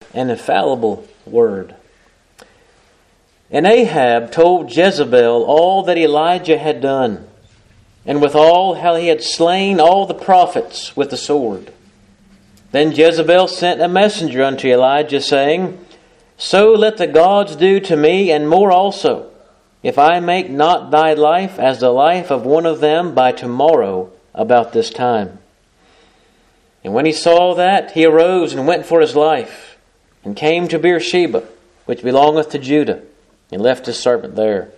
and infallible word. And Ahab told Jezebel all that Elijah had done, and withal how he had slain all the prophets with the sword. Then Jezebel sent a messenger unto Elijah, saying, So let the gods do to me, and more also, if I make not thy life as the life of one of them by tomorrow about this time. And when he saw that, he arose and went for his life, and came to Beersheba, which belongeth to Judah, and left his servant there.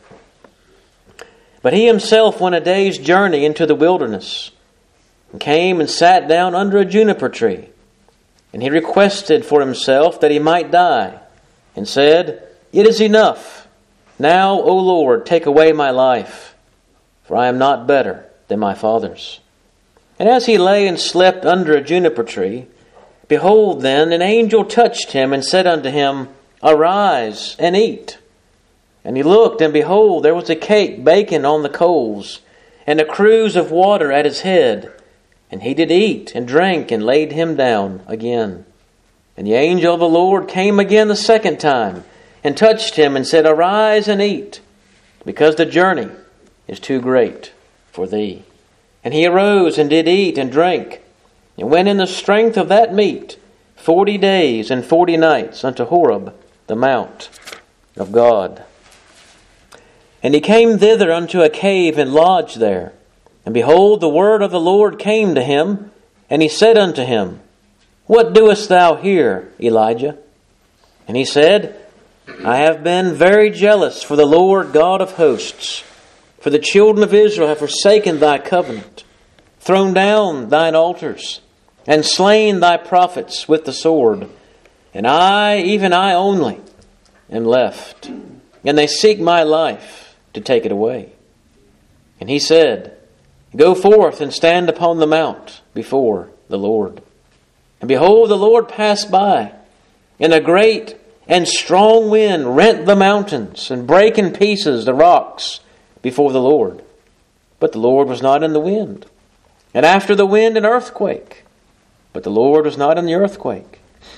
But he himself went a day's journey into the wilderness, and came and sat down under a juniper tree. And he requested for himself that he might die, and said, It is enough. Now, O Lord, take away my life, for I am not better than my fathers. And as he lay and slept under a juniper tree, behold, then an angel touched him and said unto him, Arise and eat. And he looked, and behold, there was a cake baking on the coals, and a cruse of water at his head. And he did eat and drank, and laid him down again. And the angel of the Lord came again the second time, and touched him, and said, Arise and eat, because the journey is too great for thee. And he arose and did eat and drank, and went in the strength of that meat 40 days and 40 nights unto Horeb, the mount of God. And he came thither unto a cave, and lodged there. And behold, the word of the Lord came to him, and he said unto him, What doest thou here, Elijah? And he said, I have been very jealous for the Lord God of hosts, for the children of Israel have forsaken thy covenant, thrown down thine altars, and slain thy prophets with the sword. And I, even I only, am left, and they seek my life to take it away. And he said, Go forth and stand upon the mount before the Lord. And behold, the Lord passed by, and a great and strong wind rent the mountains, and brake in pieces the rocks before the Lord. But the Lord was not in the wind. And after the wind an earthquake. But the Lord was not in the earthquake.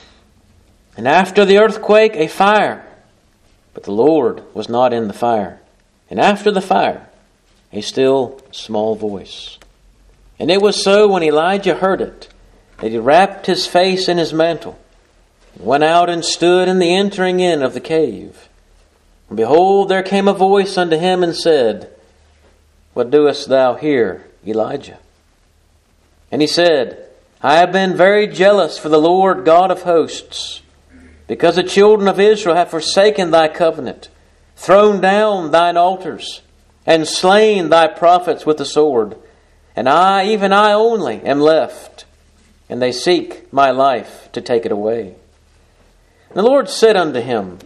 And after the earthquake a fire. But the Lord was not in the fire. And after the fire a still small voice. And it was so, when Elijah heard it, that he wrapped his face in his mantle, and went out and stood in the entering in of the cave. And behold, there came a voice unto him and said, What doest thou here, Elijah? And he said, I have been very jealous for the Lord God of hosts, because the children of Israel have forsaken thy covenant, thrown down thine altars, and slain thy prophets with the sword. And I, even I only, am left, and they seek my life to take it away. And the Lord said unto him,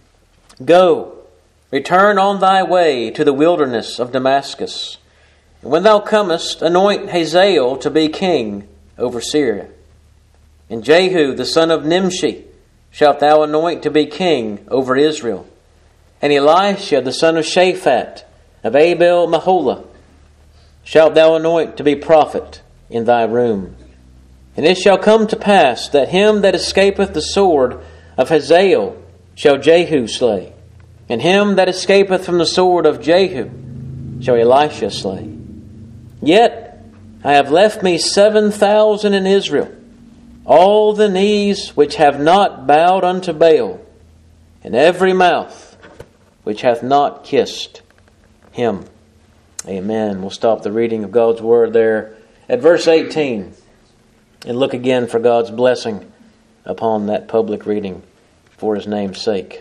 Go, return on thy way to the wilderness of Damascus. And when thou comest, anoint Hazael to be king over Syria. And Jehu the son of Nimshi shalt thou anoint to be king over Israel. And Elisha the son of Shaphat of Abel Maholah shalt thou anoint to be prophet in thy room. And it shall come to pass that him that escapeth the sword of Hazael shall Jehu slay, and him that escapeth from the sword of Jehu shall Elisha slay. Yet I have left me 7,000 in Israel, all the knees which have not bowed unto Baal, and every mouth which hath not kissed him. Amen. We'll stop the reading of God's Word there at verse 18 and look again for God's blessing upon that public reading for His name's sake.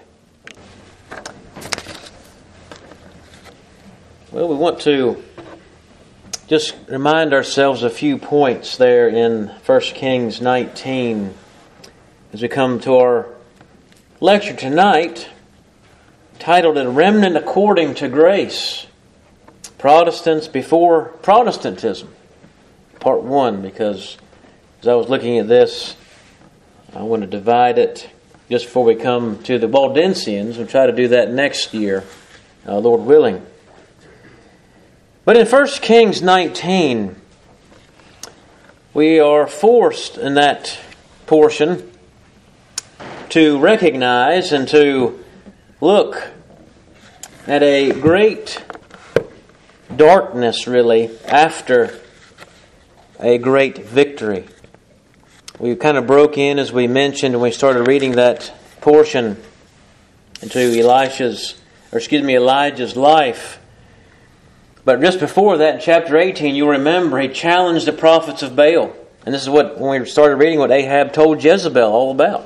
Well, we want to just remind ourselves a few points there in 1 Kings 19 as we come to our lecture tonight, titled A Remnant According to Grace, Protestants Before Protestantism, Part 1, because as I was looking at this, I want to divide it just before we come to the Waldensians. We'll try to do that next year, Lord willing. But in 1 Kings 19, we are forced in that portion to recognize and to look at a great darkness, really, after a great victory. We kind of broke in, as we mentioned, when we started reading that portion into Elijah's life. But just before that, in chapter 18, you'll remember he challenged the prophets of Baal. And this is what, when we started reading, what Ahab told Jezebel all about.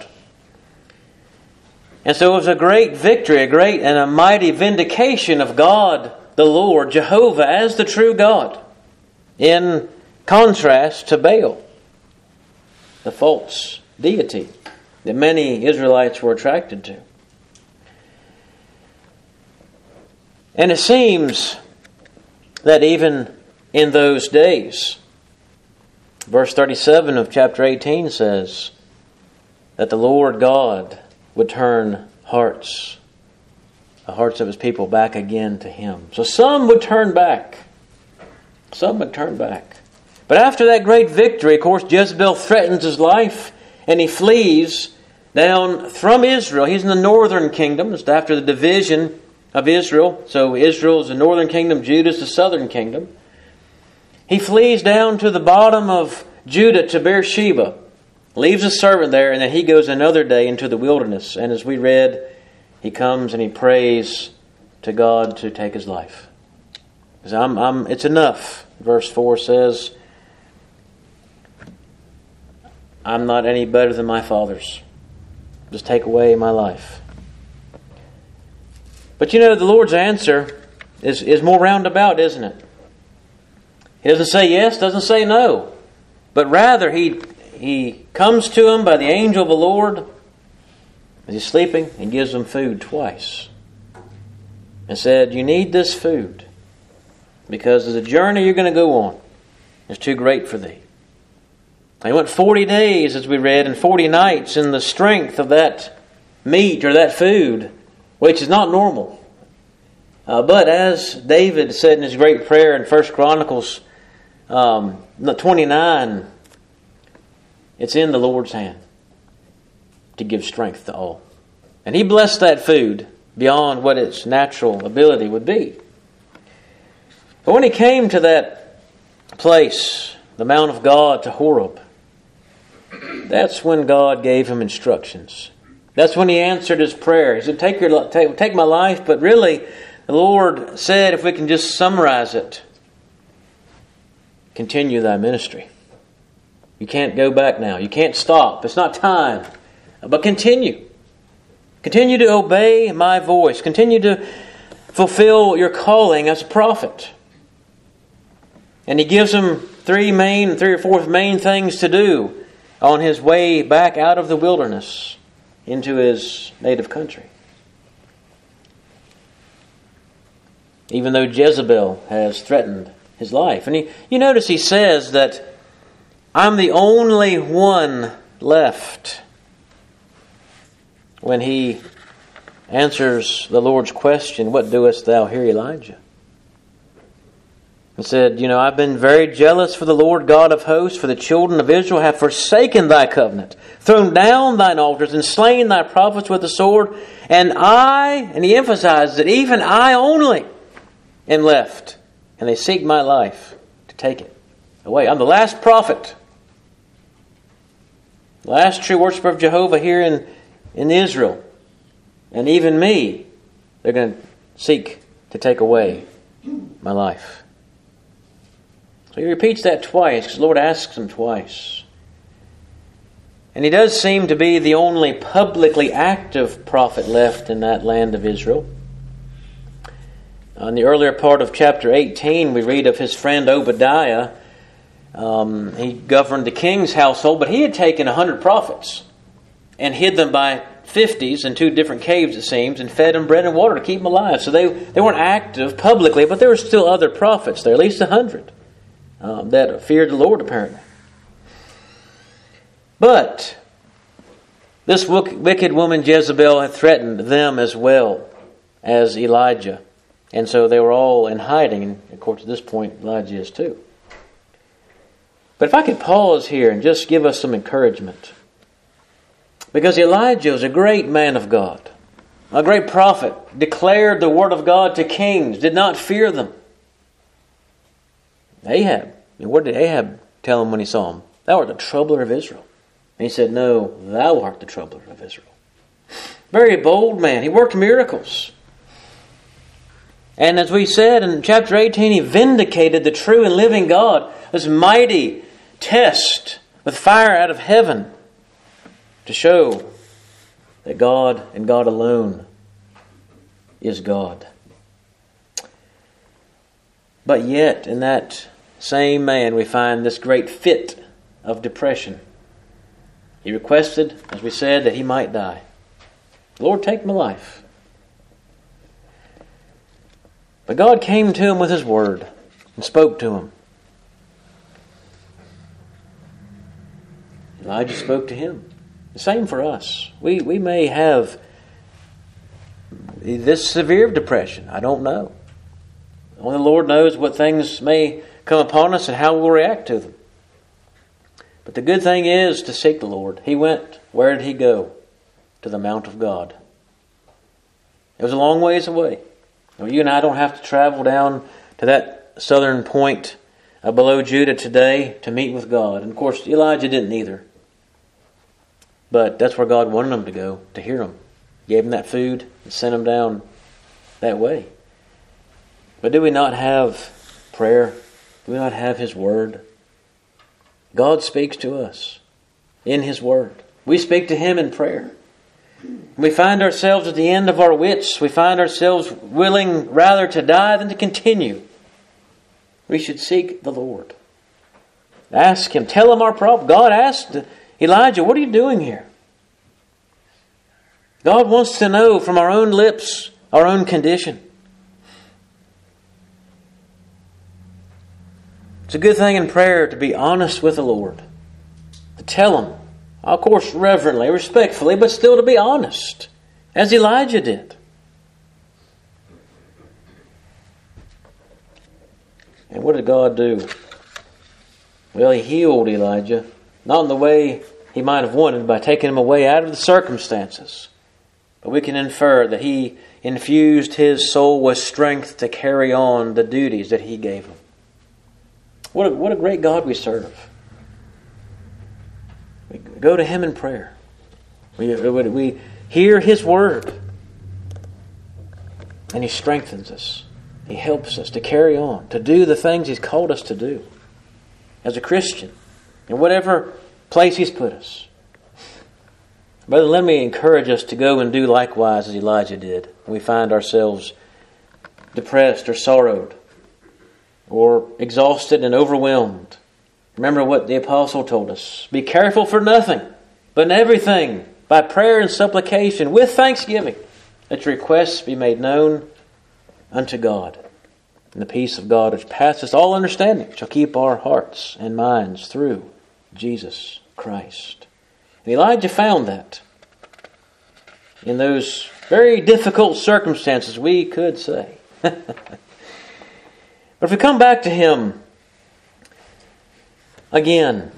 And so it was a great victory, a great and a mighty vindication of God, the Lord, Jehovah, as the true God, in contrast to Baal, the false deity that many Israelites were attracted to. And it seems that even in those days, verse 37 of chapter 18 says that the Lord God would turn the hearts of His people back again to Him. So some would turn back. Some would turn back. But after that great victory, of course, Jezebel threatens his life and he flees down from Israel. He's in the northern kingdom. It's after the division of Israel. So Israel is the northern kingdom, Judah is the southern kingdom. He flees down to the bottom of Judah to Beersheba, leaves a servant there, and then he goes another day into the wilderness. And as we read, he comes and he prays to God to take his life. Because it's enough. Verse 4 says, I'm not any better than my fathers. Just take away my life. But the Lord's answer is more roundabout, isn't it? He doesn't say yes, doesn't say no. But rather, he comes to him by the angel of the Lord as he's sleeping and gives him food twice. And said, you need this food because the journey you're going to go on is too great for thee. He went 40 days, as we read, and 40 nights in the strength of that meat or that food, which is not normal. But as David said in his great prayer in 1 Chronicles 29, it's in the Lord's hand to give strength to all. And He blessed that food beyond what its natural ability would be. But when he came to that place, the Mount of God, to Horeb, that's when God gave him instructions. That's when He answered his prayer. He said, take my life, but really, the Lord said, if we can just summarize it, continue thy ministry. You can't go back now. You can't stop. It's not time. But continue. Continue to obey my voice. Continue to fulfill your calling as a prophet. And He gives him three or four main things to do on his way back out of the wilderness into his native country. Even though Jezebel has threatened his life. And you notice he says that I'm the only one left when he answers the Lord's question, what doest thou here, Elijah? And said, I've been very jealous for the Lord God of hosts, for the children of Israel have forsaken thy covenant, thrown down thine altars, and slain thy prophets with the sword. And he emphasizes that even I only am left, and they seek my life to take it away. I'm the last prophet, the last true worshiper of Jehovah here in Israel. And even me, they're going to seek to take away my life. So he repeats that twice, because the Lord asks him twice. And he does seem to be the only publicly active prophet left in that land of Israel. In the earlier part of chapter 18, we read of his friend Obadiah. He governed the king's household, but he had taken 100 prophets and hid them by 50s in 2 different caves, it seems, and fed them bread and water to keep them alive. So they weren't active publicly, but there were still other prophets there, at least 100. That feared the Lord, apparently. But this wicked woman Jezebel had threatened them as well as Elijah. And so they were all in hiding. And of course, at this point, Elijah is too. But if I could pause here and just give us some encouragement. Because Elijah was a great man of God, a great prophet, declared the word of God to kings, did not fear them. Ahab, what did Ahab tell him when he saw him? Thou art the troubler of Israel. And he said, no, thou art the troubler of Israel. Very bold man. He worked miracles. And as we said in chapter 18, he vindicated the true and living God. This mighty test with fire out of heaven to show that God and God alone is God. But yet, in that same man, we find this great fit of depression. He requested, as we said, that he might die. Lord, take my life. But God came to him with His word and spoke to him. Elijah spoke to him. The same for us. We may have this severe depression. I don't know. Only the Lord knows what things may come upon us and how we'll react to them. But the good thing is to seek the Lord. He went, where did he go? To the Mount of God. It was a long ways away. You and I don't have to travel down to that southern point below Judah today to meet with God. And of course, Elijah didn't either. But that's where God wanted him to go, to hear him. Gave him that food and sent him down that way. But do we not have prayer? Do we not have His Word? God speaks to us in His Word. We speak to Him in prayer. We find ourselves at the end of our wits. We find ourselves willing rather to die than to continue. We should seek the Lord. Ask Him. Tell Him our problem. God asked Elijah, what are you doing here? God wants to know from our own lips our own condition. It's a good thing in prayer to be honest with the Lord. To tell Him, of course reverently, respectfully, but still to be honest, as Elijah did. And what did God do? Well, He healed Elijah, not in the way he might have wanted, by taking him away out of the circumstances. But we can infer that He infused his soul with strength to carry on the duties that He gave him. What a great God we serve. We go to Him in prayer. We hear His Word. And He strengthens us. He helps us to carry on, to do the things He's called us to do as a Christian, in whatever place He's put us. Brother, let me encourage us to go and do likewise as Elijah did when we find ourselves depressed or sorrowed or exhausted and overwhelmed. Remember what the apostle told us. Be careful for nothing, but in everything, by prayer and supplication, with thanksgiving, that your requests be made known unto God. And the peace of God, which passeth all understanding, shall keep our hearts and minds through Jesus Christ. And Elijah found that in those very difficult circumstances, we could say. But if we come back to him again,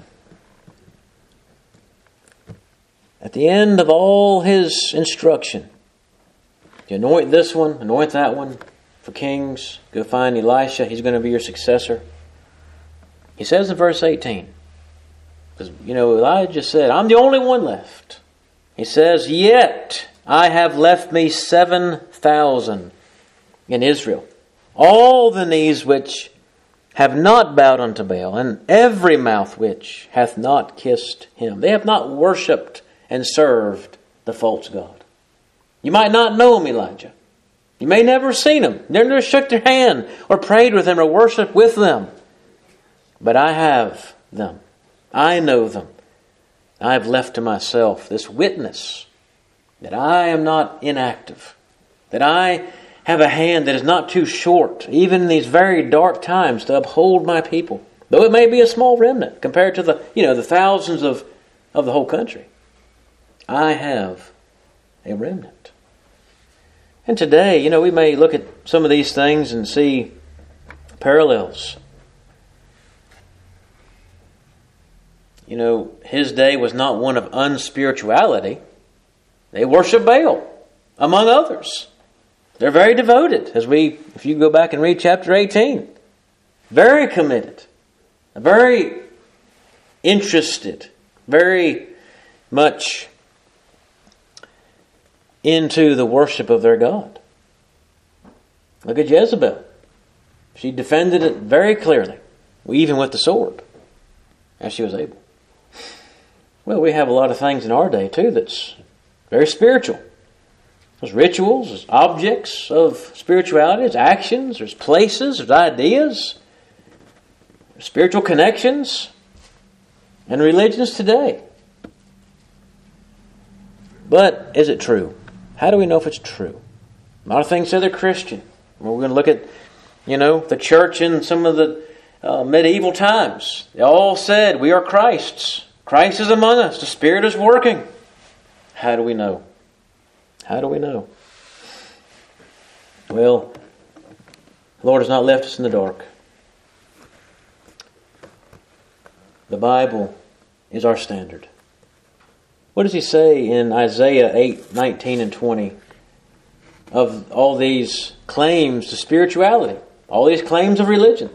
at the end of all his instruction, you anoint this one, anoint that one for kings, go find Elisha, he's going to be your successor. He says in verse 18, because, Elijah said, I'm the only one left. He says, yet I have left me 7,000 in Israel, all the knees which have not bowed unto Baal, and every mouth which hath not kissed him. They have not worshipped and served the false god. You might not know him, Elijah. You may never have seen him. Never shook their hand or prayed with them or worshipped with them. But I have them. I know them. I have left to myself this witness that I am not inactive, that I have a hand that is not too short, even in these very dark times, to uphold my people. Though it may be a small remnant compared to the thousands of the whole country. I have a remnant. And today, we may look at some of these things and see parallels. His day was not one of unspirituality. They worship Baal, among others. They're very devoted, if you go back and read chapter 18. Very committed, very interested, very much into the worship of their God. Look at Jezebel. She defended it very clearly, even with the sword, as she was able. Well, we have a lot of things in our day, too, that's very spiritual. There's rituals, there's objects of spirituality, there's actions, there's places, there's ideas, there's spiritual connections, and religions today. But is it true? How do we know if it's true? A lot of things say they're Christian. We're going to look at, the church in some of the medieval times. They all said, we are Christ's. Christ is among us. The Spirit is working. How do we know? How do we know? Well, the Lord has not left us in the dark. The Bible is our standard. What does He say in Isaiah 8:19 and 20 of all these claims to spirituality, all these claims of religion?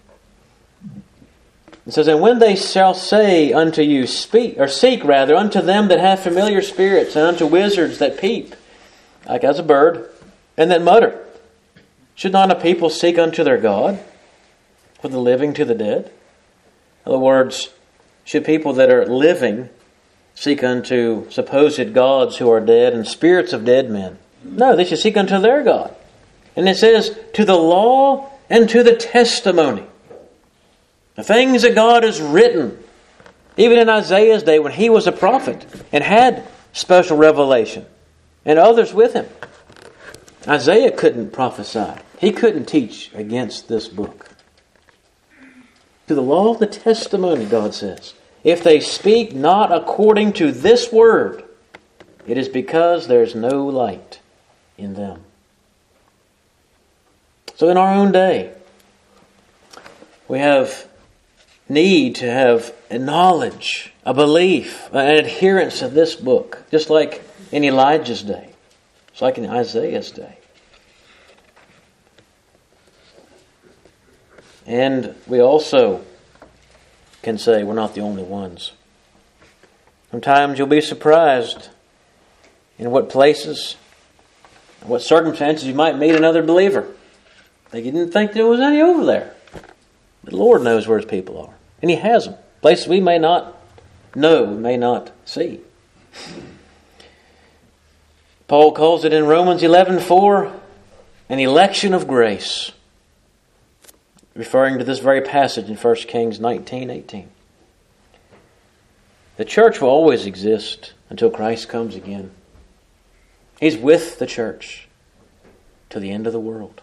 It says, and when they shall say unto you, seek unto them that have familiar spirits, and unto wizards that peep, like as a bird, and that mutter, should not a people seek unto their God, for the living to the dead? In other words, should people that are living seek unto supposed gods who are dead and spirits of dead men? No, they should seek unto their God. And it says, to the law and to the testimony. The things that God has written, even in Isaiah's day when he was a prophet and had special revelation, and others with him. Isaiah couldn't prophesy. He couldn't teach against this book. To the law of the testimony, God says, if they speak not according to this word, it is because there's no light in them. So in our own day, we have need to have a knowledge, a belief, an adherence to this book, just like in Elijah's day, just like in Isaiah's day. And we also can say we're not the only ones. Sometimes you'll be surprised in what places, what circumstances you might meet another believer. They didn't think there was any over there. The Lord knows where His people are. And He has them. Places we may not know, we may not see. Paul calls it in Romans 11:4 an election of grace, referring to this very passage in 1 Kings 19:18. The church will always exist until Christ comes again. He's with the church to the end of the world.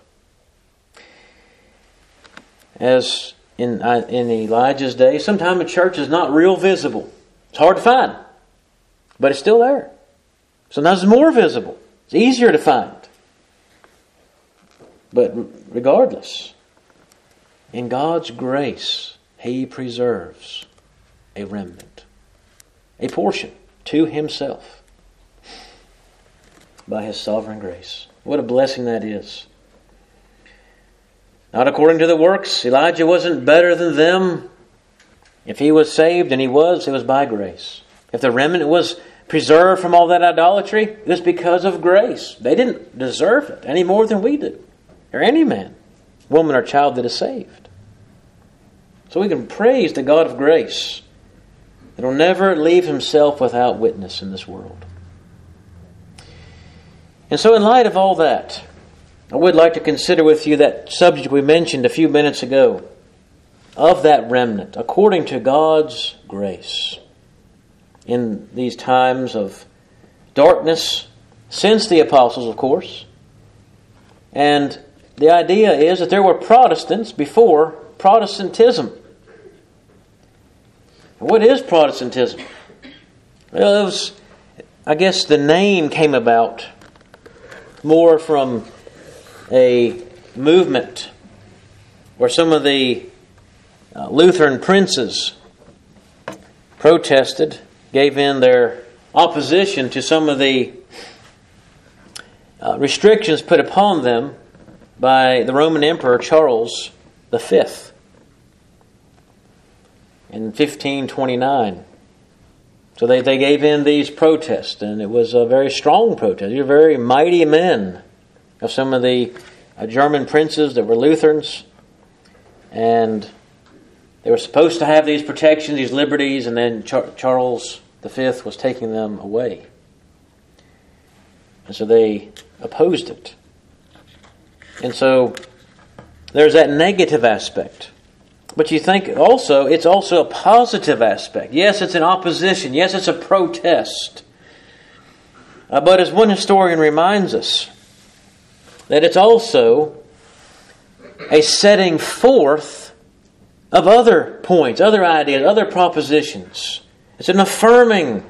As in Elijah's day, sometimes a church is not real visible. It's hard to find, but it's still there. Sometimes it's more visible. It's easier to find. But regardless, in God's grace, He preserves a remnant, a portion to Himself by His sovereign grace. What a blessing that is. Not according to the works. Elijah wasn't better than them. If he was saved, and he was, it was by grace. If the remnant was preserved from all that idolatry, it was because of grace. They didn't deserve it any more than we do, or any man, woman, or child that is saved. So we can praise the God of grace that will never leave Himself without witness in this world. And so in light of all that, I would like to consider with you that subject we mentioned a few minutes ago, of that remnant, according to God's grace. In these times of darkness, since the apostles, of course. And the idea is that there were Protestants before Protestantism. What is Protestantism? Well, I guess the name came about more from a movement where some of the Lutheran princes protested, gave in their opposition to some of the restrictions put upon them by the Roman Emperor Charles V in 1529. So they gave in these protests, and it was a very strong protest. These were very mighty men of some of the German princes that were Lutherans, and they were supposed to have these protections, these liberties, and then Charles V was taking them away. And so they opposed it. And so there's that negative aspect. But you think also, it's also a positive aspect. Yes, it's an opposition. Yes, it's a protest. But as one historian reminds us, that it's also a setting forth of other points, other ideas, other propositions. It's an affirming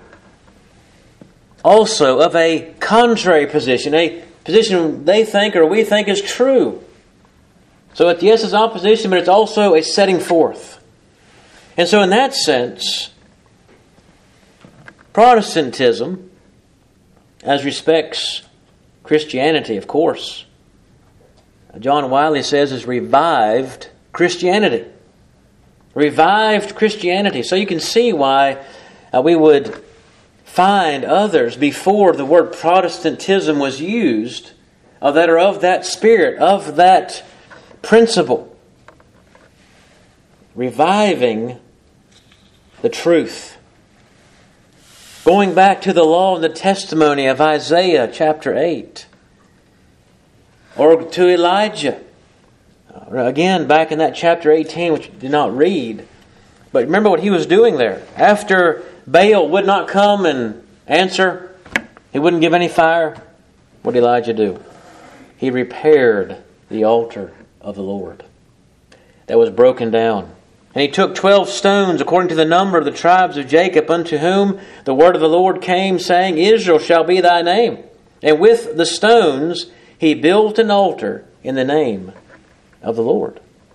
also of a contrary position, a position they think or we think is true. So yes, it's opposition, but it's also a setting forth. And so in that sense, Protestantism, as respects Christianity, of course, John Wiley says is revived Christianity. Revived Christianity. So you can see why we would find others before the word Protestantism was used that are of that spirit, of that principle. Reviving the truth. Going back to the law and the testimony of Isaiah chapter 8. Or to Elijah. Again, back in that chapter 18, which we did not read. But remember what he was doing there. After Baal would not come and answer, he wouldn't give any fire, what did Elijah do? He repaired the altar of the Lord that was broken down. And he took 12 stones according to the number of the tribes of Jacob, unto whom the word of the Lord came, saying, Israel shall be thy name. And with the stones he built an altar in the name of the Lord.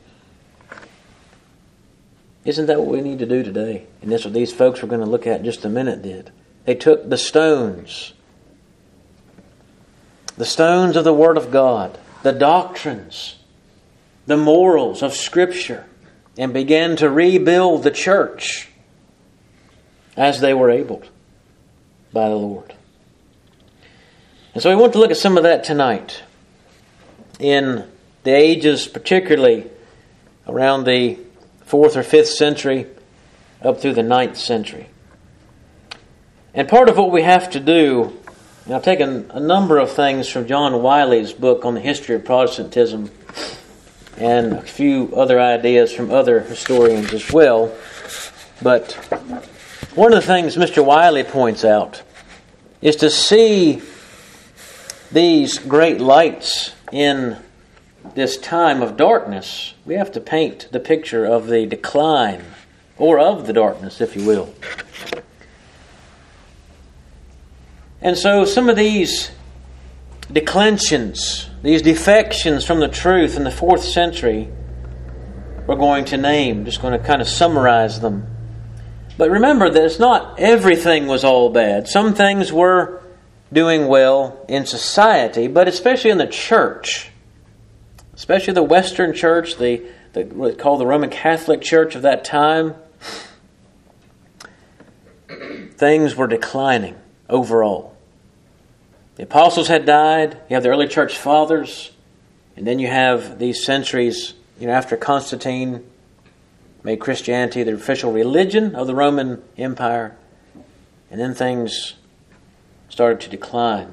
Isn't that what we need to do today? And that's what these folks we're going to look at in just a minute did. They took the stones of the Word of God, the doctrines, the morals of Scripture, and began to rebuild the church as they were able by the Lord. And so we want to look at some of that tonight in the ages, particularly around the 4th or 5th century up through the 9th century. And part of what we have to do, and I've taken a number of things from John Wiley's book on the history of Protestantism and a few other ideas from other historians as well. But one of the things Mr. Wiley points out is to see these great lights in this time of darkness, we have to paint the picture of the decline, or of the darkness, if you will. And so some of these declensions, these defections from the truth in the 4th century, we're going to name, just going to kind of summarize them. But remember that it's not everything was all bad. Some things were doing well in society, but especially in the church. Especially the Western Church, what called the Roman Catholic Church of that time, things were declining overall. The apostles had died. You have the early church fathers, and then you have these centuries, after Constantine made Christianity the official religion of the Roman Empire, and then things started to decline.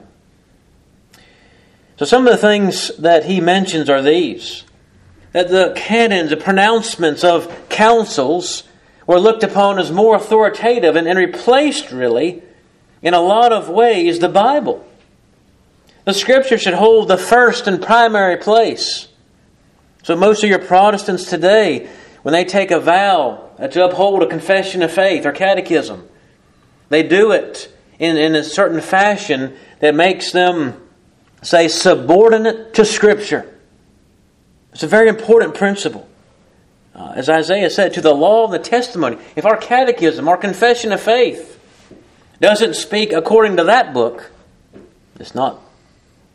So some of the things that he mentions are these. That the canons, the pronouncements of councils were looked upon as more authoritative and replaced, really, in a lot of ways, the Bible. The Scripture should hold the first and primary place. So most of your Protestants today, when they take a vow to uphold a confession of faith or catechism, they do it in a certain fashion that makes them say subordinate to Scripture. It's a very important principle. As Isaiah said, to the law and the testimony. If our catechism, our confession of faith, doesn't speak according to that book, it's not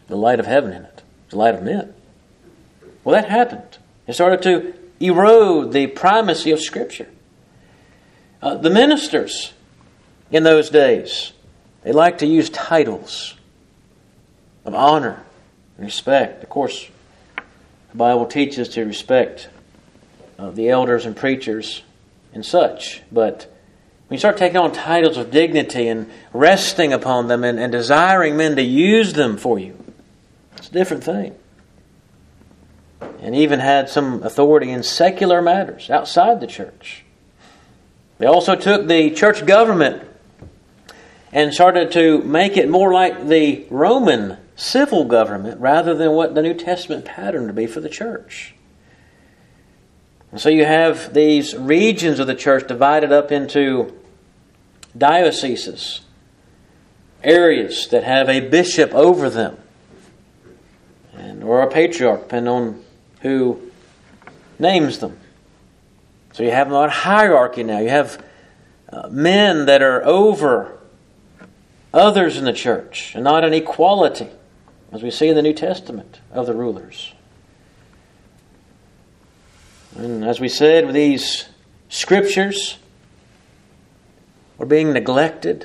the light of heaven in it, the light of men. Well, that happened. It started to erode the primacy of Scripture. The ministers in those days, they liked to use titles of honor and respect. Of course, the Bible teaches to respect the elders and preachers and such. But when you start taking on titles of dignity and resting upon them and desiring men to use them for you, it's a different thing. And even had some authority in secular matters outside the church. They also took the church government and started to make it more like the Roman civil government rather than what the New Testament pattern would be for the church. And so you have these regions of the church divided up into dioceses, areas that have a bishop over them, or a patriarch, depending on who names them. So you have a hierarchy now. You have men that are over others in the church, and not an equality, as we see in the New Testament, of the rulers. And as we said, these scriptures were being neglected.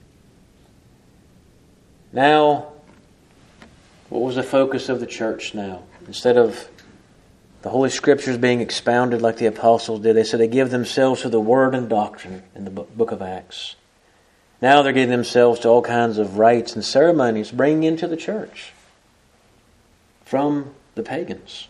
Now, what was the focus of the church now? Instead of the Holy Scriptures being expounded like the apostles did, they said they give themselves to the word and doctrine in the book of Acts. Now they're giving themselves to all kinds of rites and ceremonies, bringing into the church from the pagans.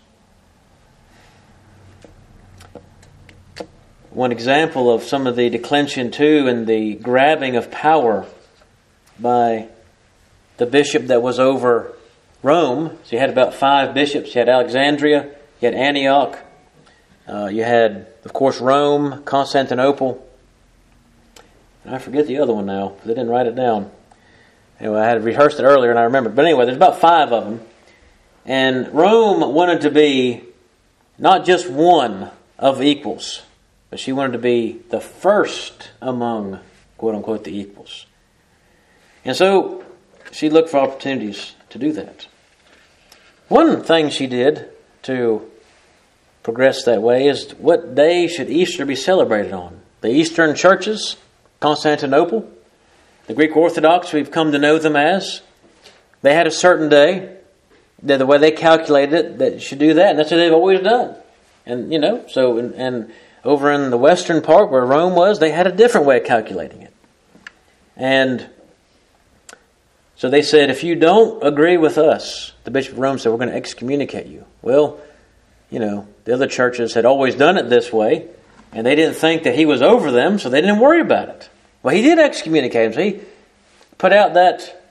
One example of some of the declension too and the grabbing of power by the bishop that was over Rome. So you had about 5 bishops. You had Alexandria, you had Antioch, you had, of course, Rome, Constantinople. And I forget the other one now because I didn't write it down. Anyway, I had rehearsed it earlier and I remembered. But anyway, there's about 5 of them. And Rome wanted to be not just one of equals, but she wanted to be the first among, quote unquote, the equals. And so she looked for opportunities to do that. One thing she did to progress that way is what day should Easter be celebrated on? The Eastern churches, Constantinople, the Greek Orthodox, we've come to know them as, they had a certain day, that the way they calculated it, that you should do that, and that's what they've always done. And, so, and over in the western part where Rome was, they had a different way of calculating it. And so they said, if you don't agree with us, the Bishop of Rome said, we're going to excommunicate you. Well, the other churches had always done it this way, and they didn't think that he was over them, so they didn't worry about it. Well, he did excommunicate him. So he put out that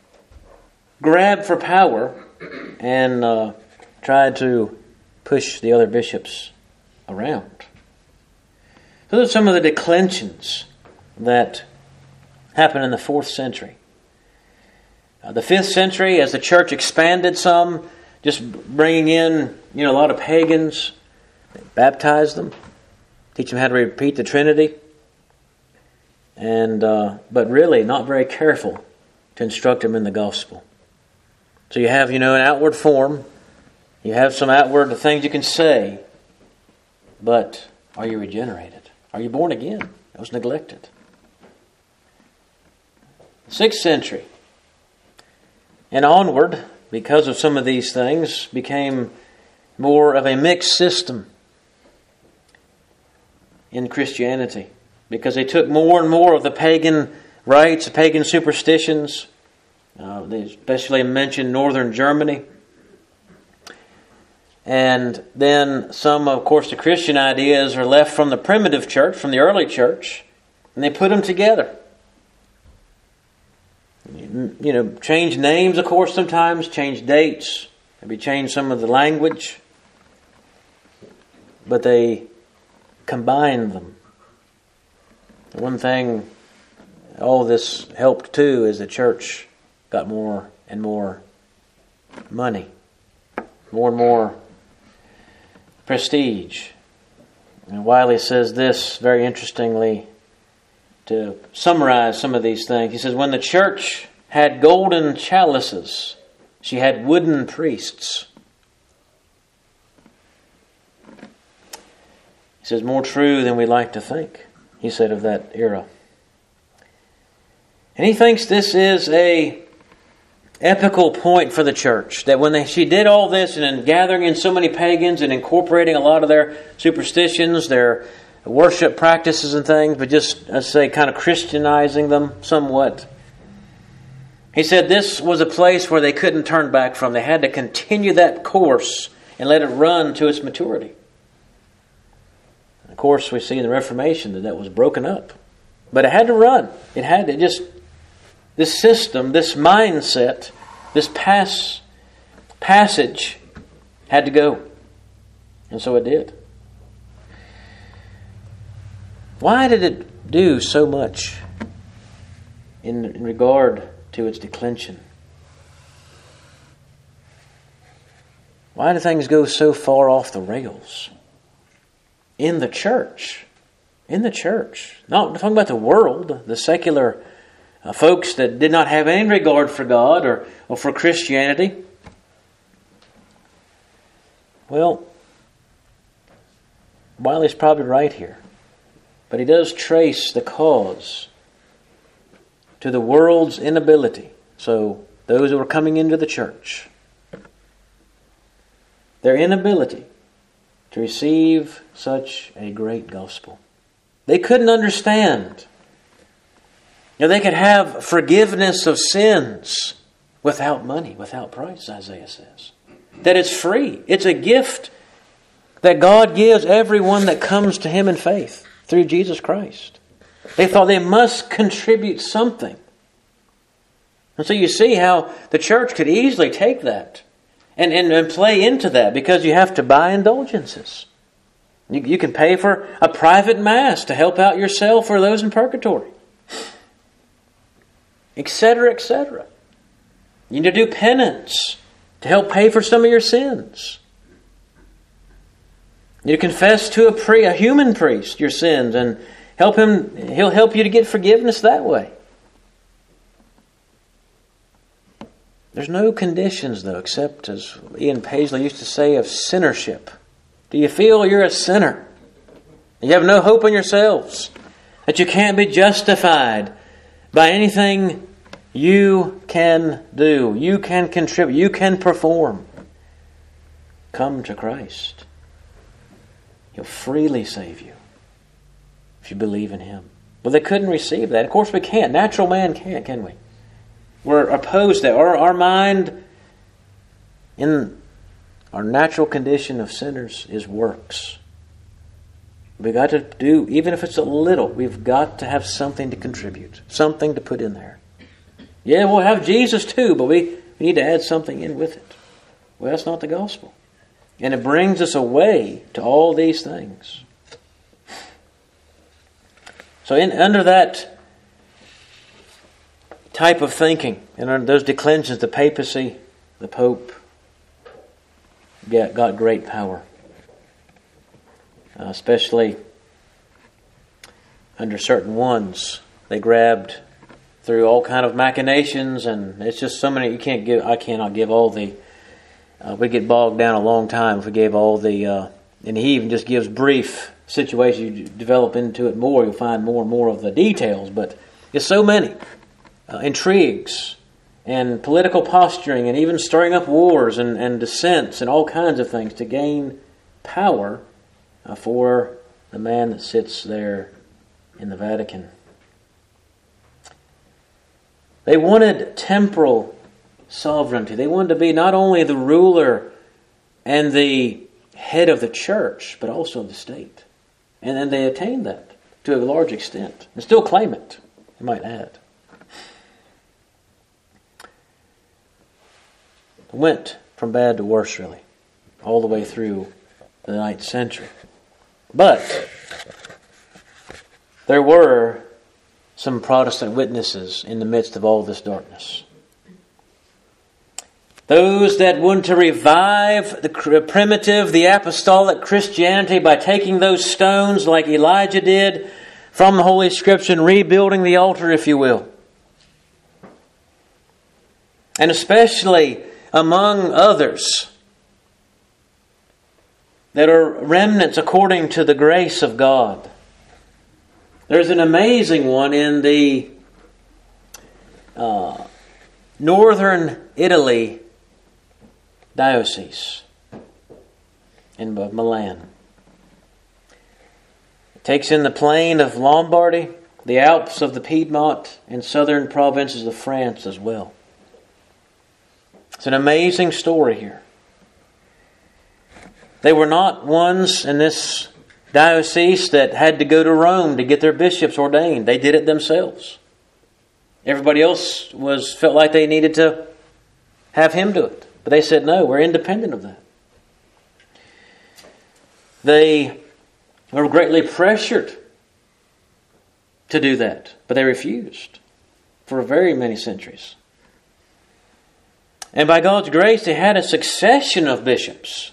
grab for power and tried to push the other bishops around. So those are some of the declensions that happened in the 4th century. The 5th century, as the church expanded some, just bringing in a lot of pagans, they baptized them, teach them how to repeat the Trinity, and but really not very careful to instruct them in the gospel. So you have an outward form, you have some outward things you can say, but are you regenerated? Are you born again? That was neglected. 6th century and onward, because of some of these things, became more of a mixed system in Christianity. Because they took more and more of the pagan rites, the pagan superstitions. They especially mentioned northern Germany. And then some, of course, the Christian ideas are left from the primitive church, from the early church, and they put them together. Change names, of course, sometimes, change dates, maybe change some of the language, but they combine them. One thing all this helped too is the church got more and more money, more and more prestige. And Wiley says this very interestingly to summarize some of these things. He says, when the church had golden chalices She had wooden priests. He says, more true than we like to think, he said of that era. And he thinks this is a epical point for the church. That when she did all this and in gathering in so many pagans and incorporating a lot of their superstitions, their worship practices and things, but just, let's say, kind of Christianizing them somewhat. He said this was a place where they couldn't turn back from. They had to continue that course and let it run to its maturity. Of course, we see in the Reformation that was broken up. But it had to run. It had to just... This system, this mindset, this passage had to go. And so it did. Why did it do so much in regard to its declension? Why do things go so far off the rails? In the church. In the church. Not talking about the world, the secular folks that did not have any regard for God or for Christianity. Well, Wiley's probably right here. But he does trace the cause to the world's inability. So, those who were coming into the church, their inability to receive such a great gospel. They couldn't understand. They could have forgiveness of sins without money, without price, Isaiah says. That it's free. It's a gift that God gives everyone that comes to Him in faith through Jesus Christ. They thought they must contribute something. And so you see how the church could easily take that and play into that, because you have to buy indulgences. You can pay for a private mass to help out yourself or those in purgatory. Etc., etc. You need to do penance to help pay for some of your sins. You confess to a human priest your sins and help him. He'll help you to get forgiveness that way. There's no conditions, though, except, as Ian Paisley used to say, of sinnership. Do you feel you're a sinner? You have no hope in yourselves, that you can't be justified by anything you can do, you can contribute, you can perform. Come to Christ. He'll freely save you if you believe in Him. Well, they couldn't receive that. Of course we can't. Natural man can't, can we? We're opposed to that. Our mind, in our natural condition of sinners, is works. We've got to do, even if it's a little, we've got to have something to contribute, something to put in there. Yeah, we'll have Jesus too, but we need to add something in with it. Well, that's not the gospel. And it brings us away to all these things. So under that type of thinking, and under those declensions, the papacy, the Pope, got great power. Especially under certain ones. They grabbed through all kind of machinations, and it's just so many. I cannot give all the. We get bogged down a long time if we gave all the. And he even just gives brief situations. You develop into it more, you'll find more and more of the details. But it's so many intrigues and political posturing, and even stirring up wars and dissents and all kinds of things to gain power for the man that sits there in the Vatican. They wanted temporal sovereignty. They wanted to be not only the ruler and the head of the church, but also of the state. And then they attained that to a large extent. And still claim it, I might add. It went from bad to worse, really, all the way through the 9th century. But there were some Protestant witnesses in the midst of all this darkness. Those that want to revive the primitive, the apostolic Christianity by taking those stones like Elijah did from the Holy Scripture and rebuilding the altar, if you will. And especially among others that are remnants according to the grace of God. There's an amazing one in the northern Italy diocese in Milan. It takes in the plain of Lombardy, the Alps of the Piedmont, and southern provinces of France as well. It's an amazing story here. They were not ones in this diocese that had to go to Rome to get their bishops ordained. They did it themselves. Everybody else felt like they needed to have him do it. But they said, no, we're independent of that. They were greatly pressured to do that, but they refused for very many centuries. And by God's grace, they had a succession of bishops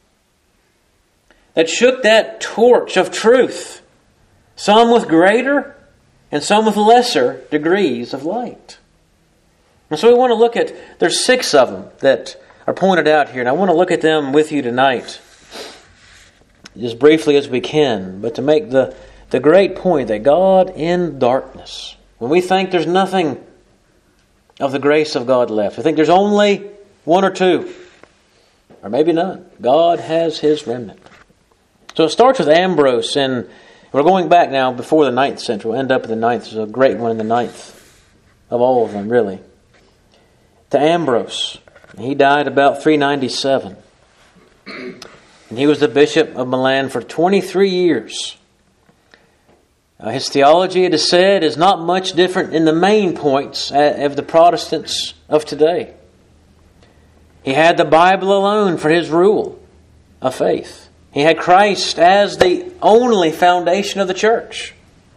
that shook that torch of truth, some with greater and some with lesser degrees of light. And so we want to look at, there's 6 of them that are pointed out here, and I want to look at them with you tonight, as briefly as we can, but to make the great point that God in darkness, when we think there's nothing of the grace of God left, we think there's only 1 or 2, or maybe none, God has His remnant. So it starts with Ambrose, and we're going back now before the 9th century. We'll end up in the 9th. There's a great one in the 9th of all of them, really. To Ambrose. He died about 397. And he was the bishop of Milan for 23 years. His theology, it is said, is not much different in the main points of the Protestants of today. He had the Bible alone for his rule of faith. He had Christ as the only foundation of the church.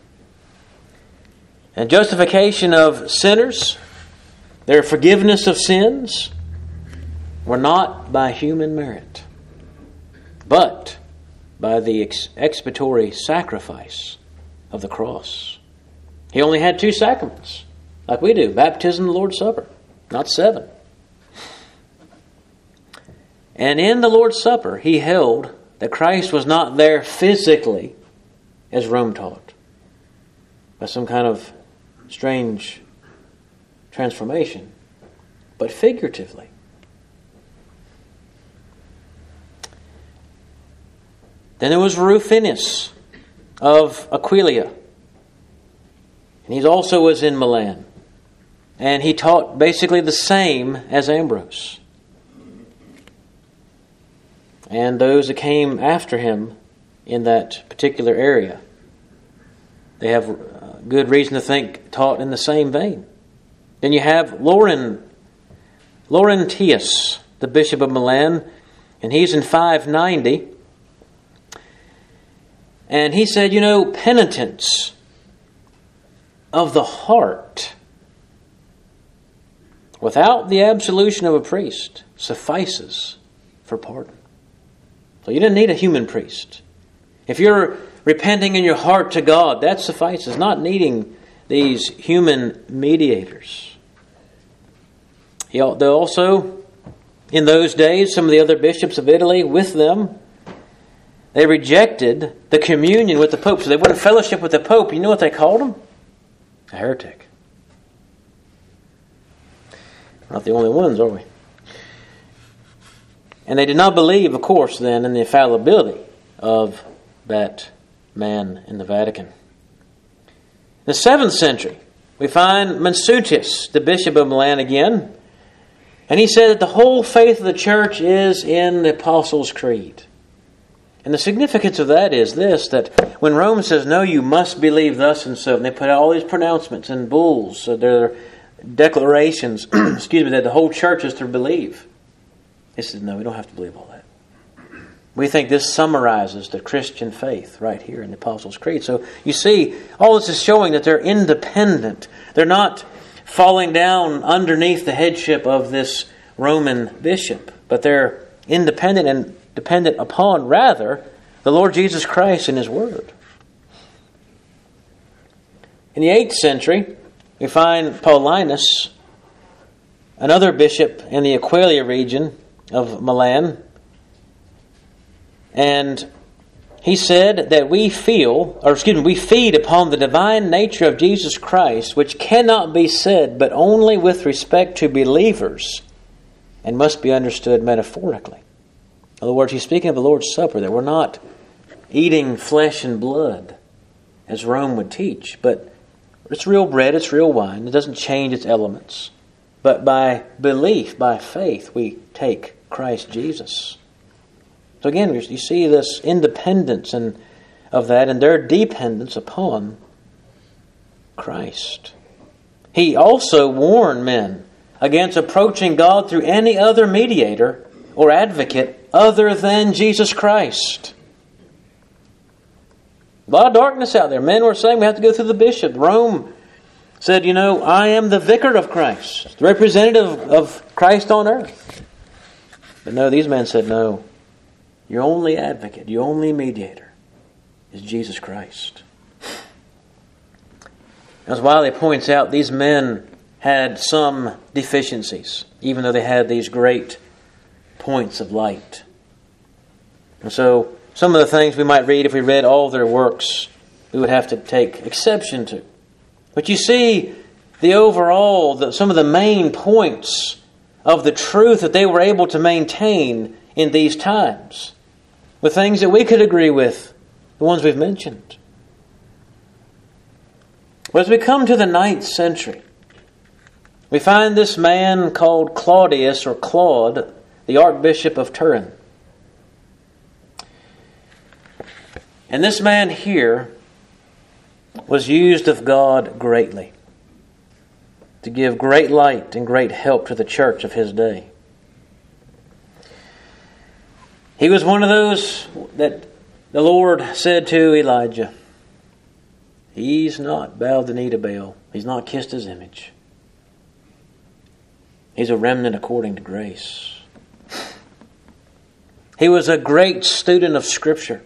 And justification of sinners, their forgiveness of sins, were not by human merit, but by the expiatory sacrifice of the cross. He only had 2 sacraments, like we do, baptism and the Lord's Supper, not 7. And in the Lord's Supper, he held that Christ was not there physically, as Rome taught, by some kind of strange transformation, but figuratively. Then there was Rufinus of Aquileia, and he also was in Milan, and he taught basically the same as Ambrose. And those that came after him in that particular area, they have good reason to think taught in the same vein. Then you have Laurentius, the bishop of Milan, and he's in 590. And he said, penitence of the heart without the absolution of a priest suffices for pardon. So you didn't need a human priest. If you're repenting in your heart to God, that suffices, not needing these human mediators. They also, in those days, some of the other bishops of Italy with them, they rejected the communion with the Pope. So they wouldn't fellowship with the Pope. You know what they called him? A heretic. Not the only ones, are we? And they did not believe, of course, then, in the infallibility of that man in the Vatican. In the 7th century, we find Mansuetus, the bishop of Milan again, and he said that the whole faith of the church is in the Apostles' Creed. And the significance of that is this, that when Rome says, no, you must believe thus and so, and they put out all these pronouncements and bulls, so their declarations, that the whole church is to believe. He says, no, we don't have to believe all that. We think this summarizes the Christian faith right here in the Apostles' Creed. So you see, all this is showing that they're independent. They're not falling down underneath the headship of this Roman bishop, but they're independent and dependent upon, rather, the Lord Jesus Christ and His Word. In the 8th century, we find Paulinus, another bishop in the Aquileia region of Milan, and he said that we feed upon the divine nature of Jesus Christ, which cannot be said but only with respect to believers and must be understood metaphorically. In other words, he's speaking of the Lord's Supper, that we're not eating flesh and blood as Rome would teach, but it's real bread, it's real wine. It doesn't change its elements. But by belief, by faith, we take Christ Jesus. So again, you see this independence of that and their dependence upon Christ. He also warned men against approaching God through any other mediator or advocate other than Jesus Christ. A lot of darkness out there. Men were saying we have to go through the bishop. Rome said, I am the vicar of Christ, the representative of Christ on earth. But no, these men said, no. Your only advocate, your only mediator is Jesus Christ. As Wiley points out, these men had some deficiencies, even though they had these great points of light. And so, some of the things we might read, if we read all their works, we would have to take exception to. But you see the overall, some of the main points of the truth that they were able to maintain in these times, with things that we could agree with, the ones we've mentioned. But as we come to the 9th century, we find this man called Claudius, or Claude, the Archbishop of Turin. And this man here was used of God greatly to give great light and great help to the church of his day. He was one of those that the Lord said to Elijah, he's not bowed the knee to Baal. He's not kissed his image. He's a remnant according to grace. He was a great student of Scripture.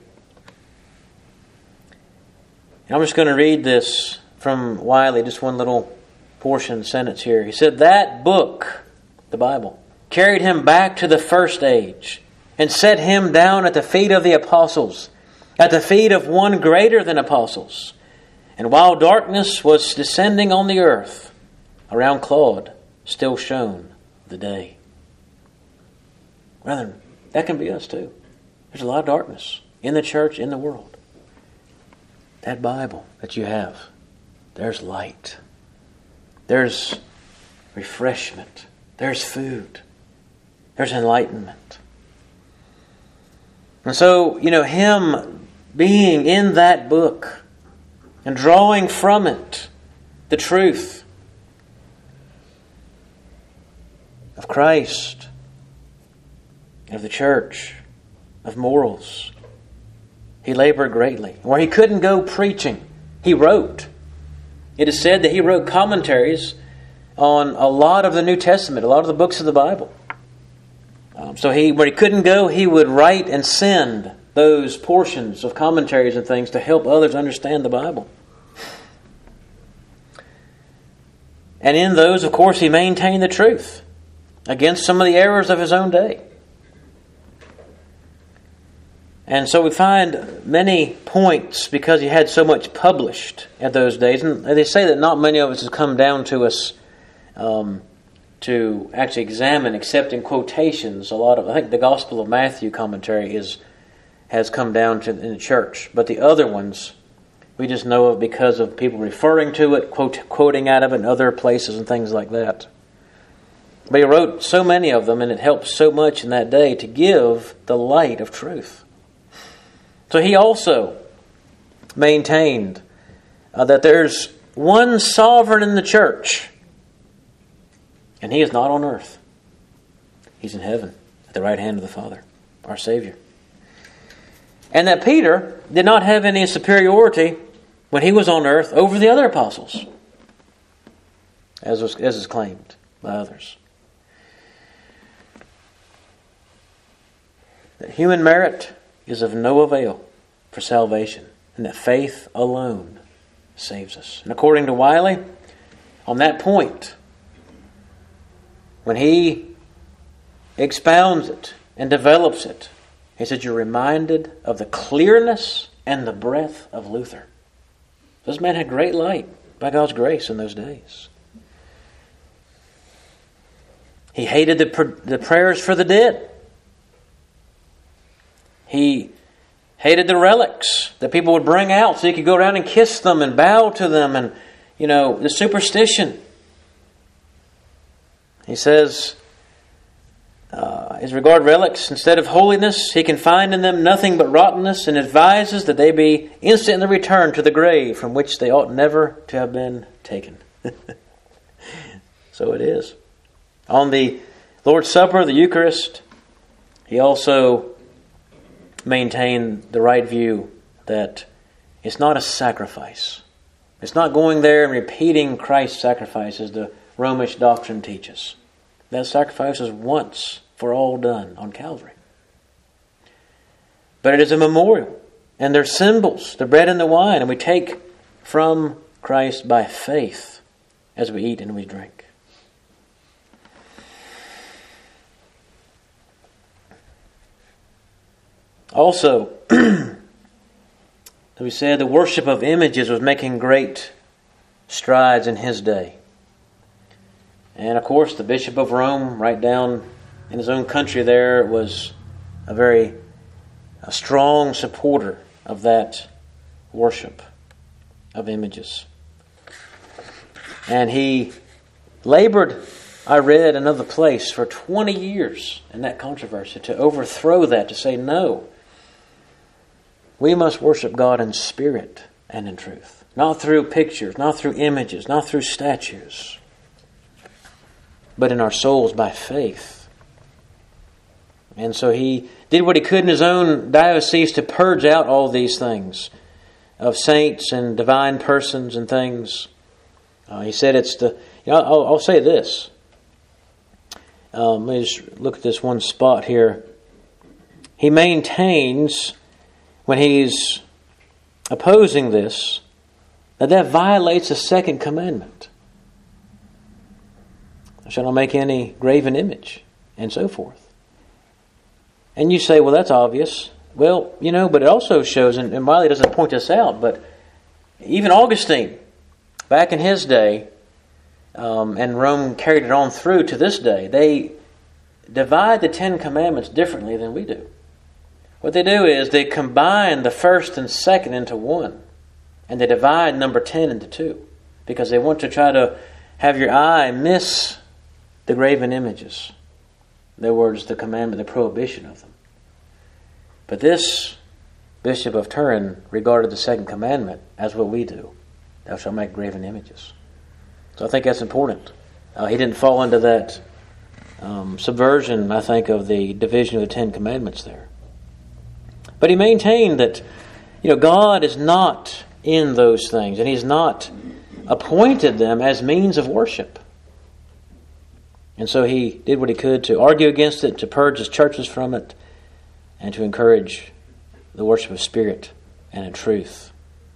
And I'm just going to read this from Wiley, just one little sentence here. He said, that book, the Bible, carried him back to the first age and set him down at the feet of the apostles, at the feet of one greater than apostles. And while darkness was descending on the earth, around Claude still shone the day. Brethren, that can be us too. There's a lot of darkness in the church, in the world. That Bible that you have, there's light. There's refreshment. There's food. There's enlightenment. And so, him being in that book and drawing from it the truth of Christ, of the church, of morals, he labored greatly. Where he couldn't go preaching, he wrote. It is said that he wrote commentaries on a lot of the New Testament, a lot of the books of the Bible. So where he couldn't go, he would write and send those portions of commentaries and things to help others understand the Bible. And in those, of course, he maintained the truth against some of the errors of his own day. And so we find many points because he had so much published at those days. And they say that not many of us has come down to us to actually examine, except in quotations. I think the Gospel of Matthew commentary has come down to in the church. But the other ones, we just know of because of people referring to it, quoting out of it in other places and things like that. But he wrote so many of them, and it helped so much in that day to give the light of truth. So he also maintained that there's one sovereign in the church, and he is not on earth. He's in heaven at the right hand of the Father, our Savior. And that Peter did not have any superiority when he was on earth over the other apostles, as is claimed by others. That human merit is of no avail for salvation, and that faith alone saves us. And according to Wiley, on that point, when he expounds it and develops it, he said, you're reminded of the clearness and the breadth of Luther. This man had great light by God's grace in those days. He hated the prayers for the dead. He hated the relics that people would bring out so he could go around and kiss them and bow to them, and, the superstition. He says, as regard relics, instead of holiness, he can find in them nothing but rottenness, and advises that they be instantly returned to the grave from which they ought never to have been taken. So it is. On the Lord's Supper, the Eucharist, he also maintained the right view that it's not a sacrifice. It's not going there and repeating Christ's sacrifice as the Romish doctrine teaches. That sacrifice is once for all done on Calvary. But it is a memorial, and they're symbols, the bread and the wine, and we take from Christ by faith as we eat and we drink. Also, as we said, the worship of images was making great strides in his day. And of course, the Bishop of Rome, right down in his own country there, was a strong supporter of that worship of images. And he labored, I read, another place for 20 years in that controversy to overthrow that, to say, no, we must worship God in spirit and in truth. Not through pictures, not through images, not through statues, but in our souls by faith. And so he did what he could in his own diocese to purge out all these things of saints and divine persons and things. He said it's the... I'll say this. Let me just look at this one spot here. He maintains, when he's opposing this, that violates the second commandment. I shall not make any graven image, and so forth. And you say, well, that's obvious. Well, but it also shows, and Wiley doesn't point this out, but even Augustine, back in his day, and Rome carried it on through to this day, they divide the Ten Commandments differently than we do. What they do is they combine the first and second into one, and they divide number 10 into two, because they want to try to have your eye miss the graven images. In other words, the commandment, the prohibition of them. But this Bishop of Turin regarded the second commandment as what we do. Thou shalt make graven images. So I think that's important. He didn't fall into that subversion, I think, of the division of the Ten Commandments there. But he maintained that, God is not in those things, and He's not appointed them as means of worship. And so he did what he could to argue against it, to purge his churches from it, and to encourage the worship of spirit and in truth.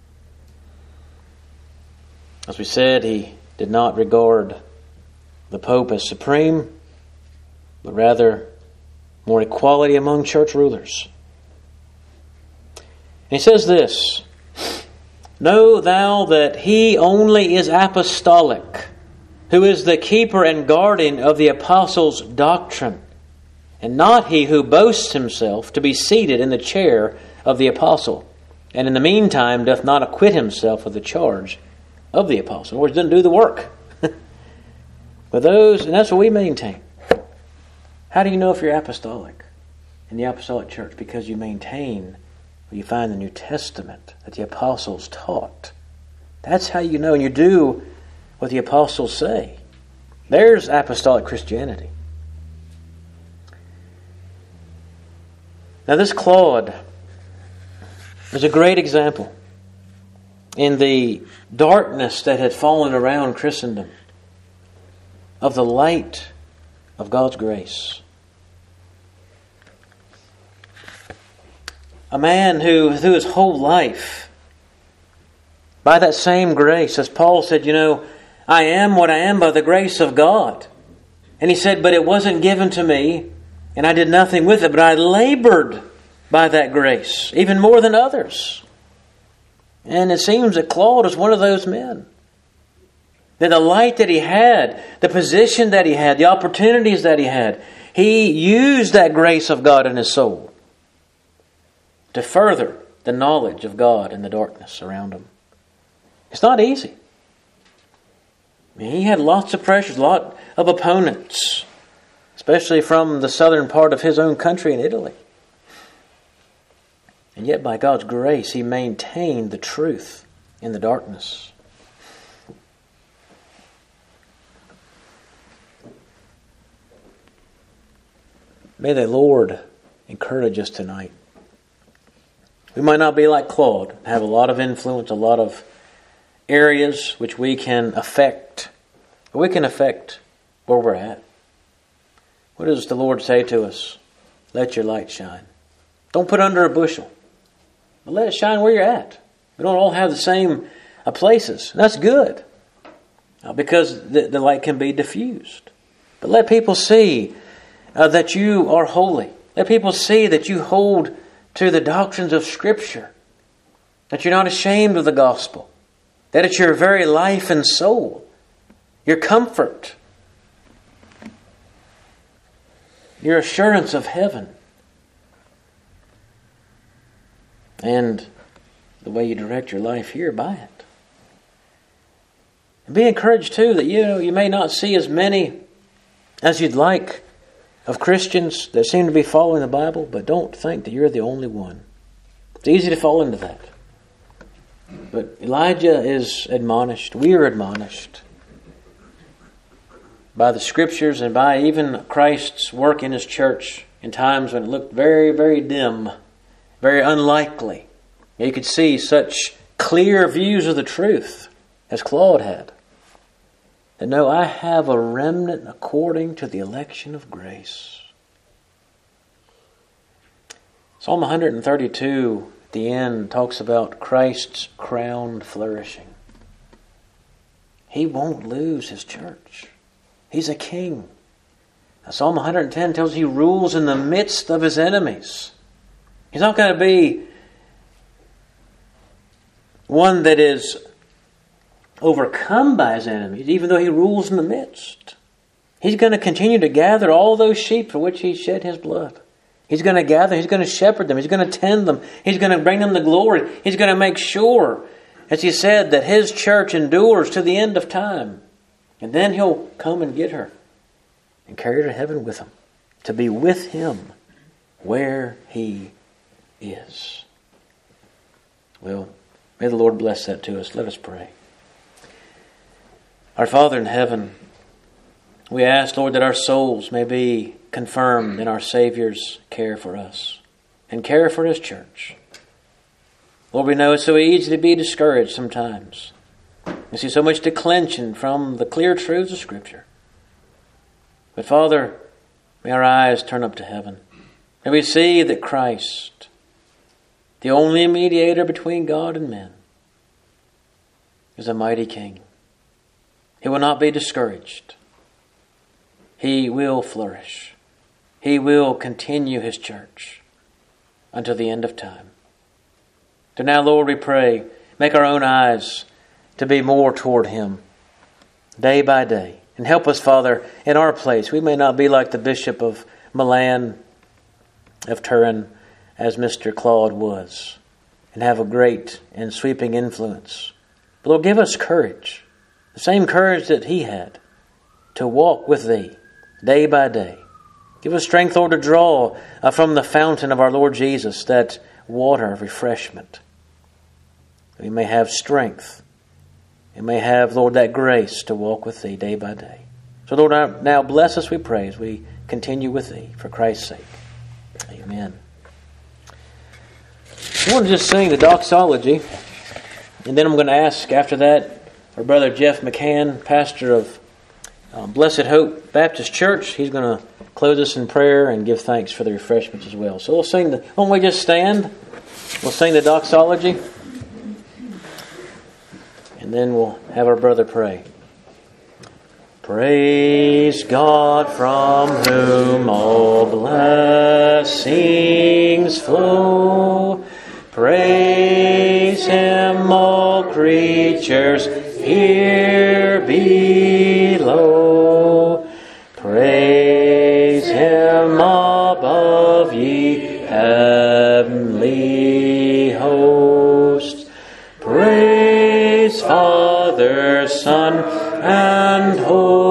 As we said, he did not regard the Pope as supreme, but rather more equality among church rulers. And he says this, know thou that he only is apostolic, who is the keeper and guardian of the apostles' doctrine, and not he who boasts himself to be seated in the chair of the apostle, and in the meantime doth not acquit himself of the charge of the apostle. In other words, doesn't do the work. But those, and that's what we maintain. How do you know if you're apostolic in the apostolic church? Because you maintain what you find in the New Testament that the apostles taught. That's how you know, and you do what the apostles say. There's apostolic Christianity. Now this Claude is a great example in the darkness that had fallen around Christendom of the light of God's grace. A man who through his whole life, by that same grace, as Paul said, I am what I am by the grace of God. And he said, but it wasn't given to me, and I did nothing with it, but I labored by that grace, even more than others. And it seems that Claude is one of those men. That the light that he had, the position that he had, the opportunities that he had, he used that grace of God in his soul to further the knowledge of God in the darkness around him. It's not easy. I mean, he had lots of pressures, a lot of opponents, especially from the southern part of his own country in Italy. And yet by God's grace, he maintained the truth in the darkness. May the Lord encourage us tonight. We might not be like Claude, have a lot of influence, a lot of areas which we can affect. But we can affect where we're at. What does the Lord say to us? Let your light shine. Don't put under a bushel, but let it shine where you're at. We don't all have the same places. And that's good, because the light can be diffused. But let people see that you are holy. Let people see that you hold to the doctrines of Scripture. That you're not ashamed of the gospel. That it's your very life and soul. Your comfort. Your assurance of heaven. And the way you direct your life here by it. And be encouraged too that you may not see as many as you'd like of Christians that seem to be following the Bible, but don't think that you're the only one. It's easy to fall into that. But Elijah is admonished, we are admonished by the Scriptures and by even Christ's work in His church in times when it looked very, very dim, very unlikely. You could see such clear views of the truth as Claude had. That no, I have a remnant according to the election of grace. Psalm 132 at the end talks about Christ's crowned flourishing. He won't lose His church. He's a king. Now, Psalm 110 tells us He rules in the midst of His enemies. He's not going to be one that is overcome by His enemies, even though He rules in the midst. He's going to continue to gather all those sheep for which He shed His blood. He's going to gather, He's going to shepherd them, He's going to tend them, He's going to bring them the glory. He's going to make sure, as He said, that His church endures to the end of time. And then He'll come and get her and carry her to heaven with Him, to be with Him where He is. Well, may the Lord bless that to us. Let us pray. Our Father in heaven, we ask, Lord, that our souls may be confirmed in our Savior's care for us and care for His church. Lord, we know it's so easy to be discouraged sometimes. We see so much declension from the clear truths of Scripture. But Father, may our eyes turn up to heaven. May we see that Christ, the only mediator between God and men, is a mighty King. He will not be discouraged. He will flourish. He will continue His church until the end of time. So now, Lord, we pray, make our own eyes to be more toward Him day by day. And help us, Father, in our place. We may not be like the Bishop of Milan, of Turin, as Mr. Claude was, and have a great and sweeping influence. But Lord, give us courage. The same courage that he had to walk with Thee day by day. Give us strength, Lord, to draw from the fountain of our Lord Jesus that water of refreshment. We may have strength. We may have, Lord, that grace to walk with Thee day by day. So, Lord, now bless us, we pray, as we continue with Thee for Christ's sake. Amen. I want to just sing the doxology, and then I'm going to ask after that our brother Jeff McCann, pastor of Blessed Hope Baptist Church. He's going to close us in prayer and give thanks for the refreshments as well. So we'll sing won't we just stand? We'll sing the doxology, and then we'll have our brother pray. Praise God from whom all blessings flow. Praise Him, all creatures here below. Praise Him above, ye heavenly hosts. Praise Father, Son, and Holy